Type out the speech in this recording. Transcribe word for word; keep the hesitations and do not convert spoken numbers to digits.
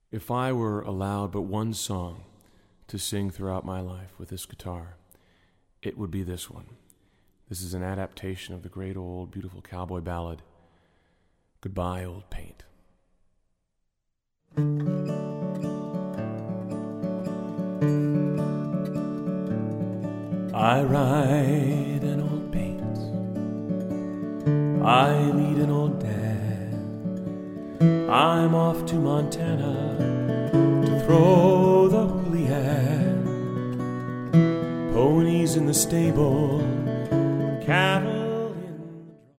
If I were allowed but one song to sing throughout my life with this guitar, it would be this one. This is an adaptation of the great old beautiful cowboy ballad, Goodbye, Old Paint. I ride an old paint, I lead an old dad, I'm off to Montana to throw the Juliet. Ponies in the stable, cattle